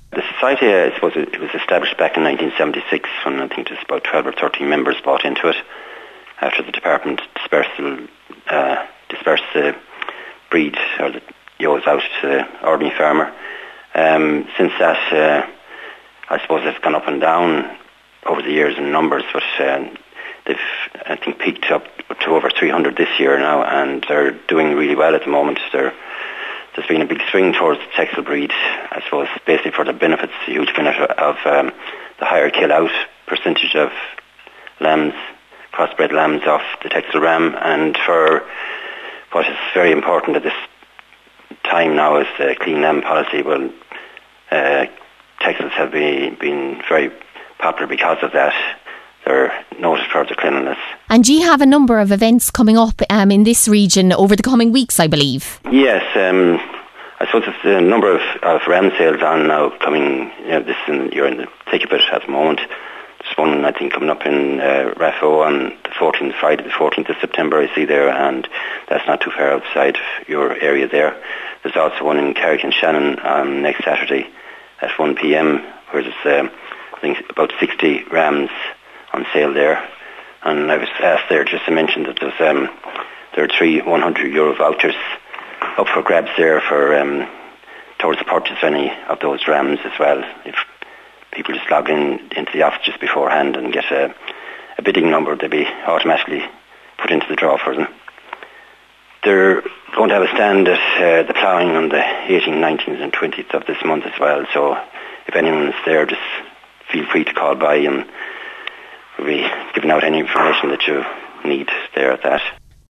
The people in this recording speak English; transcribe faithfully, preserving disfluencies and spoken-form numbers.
The society, I suppose, it was established back in nineteen seventy-six when I think there's about twelve or thirteen members bought into it after the department dispersed, uh, dispersed the breed or the ewes out to the ordinary farmer. Um, since that, uh, I suppose it's gone up and down over the years in numbers, but uh, they've, I think, peaked up to over three hundred this year now, and they're doing really well at the moment. They're There's been a big swing towards the Texel breed, I suppose, basically for the benefits, the huge benefit of um, the higher kill-out percentage of lambs, crossbred lambs off the Texel ram, and for what is very important at this time now is the clean lamb policy. Well, uh, Texels have been, been very popular because of that. They're noted for their cleanliness. And do you have a number of events coming up um, in this region over the coming weeks, I believe? Yes, um, I suppose there's a number of, of ram sales on now coming. You know, this in, you're in the thick of it at the moment. There's one, I think, coming up in uh, Raphoe on the fourteenth, Friday the fourteenth of September, I see there, and that's not too far outside your area there. There's also one in Carrick-on-Shannon on next Saturday at one p.m, where there's, um, I think, about sixty rams on sale there. And I was asked there just to mention that there's um, there are three one hundred euro vouchers up for grabs there for um, towards the purchase of any of those rams as well. If people just log in into the office just beforehand and get a, a bidding number, they'll be automatically put into the draw for them. They're going to have a stand at uh, the ploughing on the eighteenth, nineteenth and twentieth of this month as well. So if anyone's there, just feel free to call by and we'll be giving out any information that you need there at that.